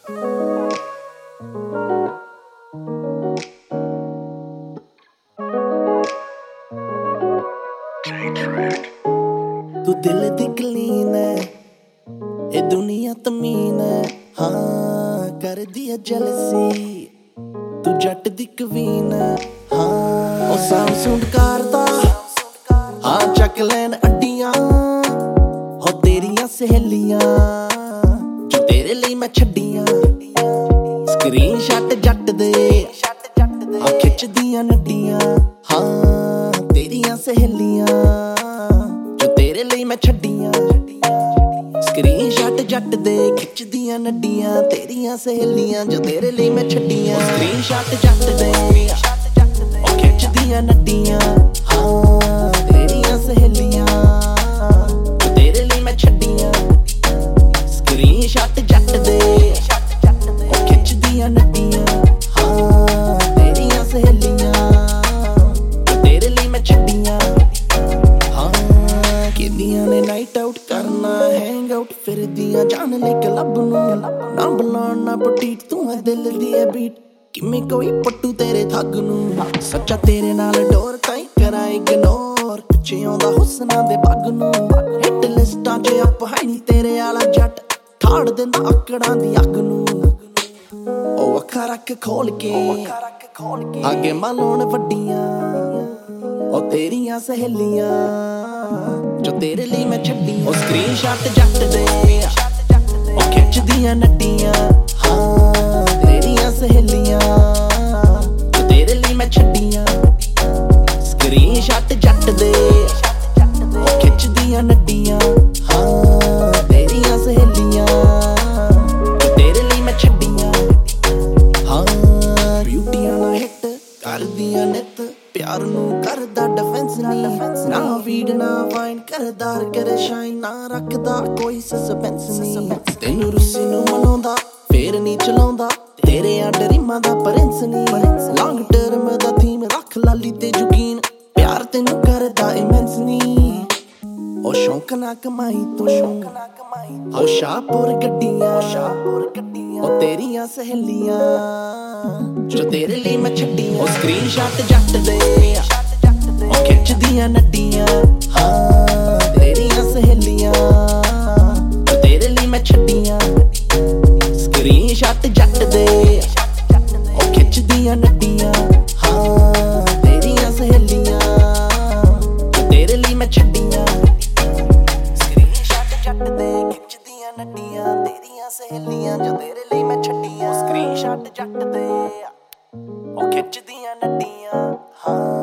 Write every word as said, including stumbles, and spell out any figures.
तू दिल दी कलीन है, ए दुनिया तमीन है। हाँ कर दिया जेलसी, तू जट दी कवीन है। हाँ ओ साउंड सुंड करदा, हाँ चक लैन अड्डियां हो तेरियां सहेलियां जो तेरे लिए मैं छड्डियां। स्क्रीन शॉट जट दे हाँ खिच दियां नड्डियां। हाँ तेरियां सहेलियां जो तेरे लिए मैं छड्डियां। स्क्रीन शॉट जट दे खिच दियां नड्डियां तेरियां सहेलियां जो तेरे लिए मैं छड्डियां। स्क्रीन शॉट जट दे ओ खिच दियां नड्डियां। हाँ तेरियां सहेलियां जो तेरे लिए मैं छड्डियां। स्क्रीन शॉट जट दे ओ खिच दियां नड्डियां। हाँ तेरियां सहेलियां जो तेरे लिए मैं छड्डियां। हाँ किदियां ने नाइट आउट करना हैंग आउट फिर दियां जान ले क्लब नूं ना बुलाना बुटीक तू है दिल दी है बीट किमें कोई पट्टू तेरे थग नूं। सच्चा तेरे नाल डोर ताई करा इग्नोर पिछे आउंदा हुस्ना दे पग नूं। हिट लिस्टां च अप है नी तेरे आला जट ठाड़ दिंदा आकड़ां दी अग नूं। ओ अखा रख खोल के आगे मालोण वड्डियां ओ तेरियां सहेलियां जो तेरे लिए मैं छड्डियां। ओ स्क्रीन शॉट जट दे ओ खिच दियां नड्डियां। हाँ तेरियां सहेलियां जो तेरे लिए मैं छड्डियां। स्क्रीन शॉट जट दे ओ खिच दियां नड्डियां। हाँ तेरियां सहेलियां जो तेरे लिए मैं छड्डियां। हाँ ब्यूटियां ना हिट कर दियां नित प्यार नूं करदा डिफेंस नी ना वीड ना वाइन करदा करे शाइन ना रखदा कोई सस्पेंस नी। तेनू रुस्सी नूं मनाउंदा फेर नी चलाउंदा तेरे आ ड्रीमां दा प्रिंस नी। लॉन्ग टर्म दा थीम रख लाली ते यकीन प्यार तेनू करदा इमेंस नी। ओ शौक ना कमाई तू ओ शाहपुर गड्डियां ओ तेरियां सहेलियां जो तेरे लिए मैं छड्डियां। ओ स्क्रीन शॉट जट दे ओ खिच दियां नड्डियां। हाँ तेरियां सहेलियां जो तेरे लिए मैं छड्डियां। स्क्रीन शॉट जट दे ओ खिच दियां नड्डियां। हाँ तेरियां सहेलियां जो तेरे लिए मैं छड्डियां। स्क्रीन शॉट जट दे खिच दियां नड्डियां तेरियां सहेलियां जो तेरे लिए मैं छड्डियां। स्क्रीन शॉट जट दे ओ खिच दियां नड्डियां। हाँ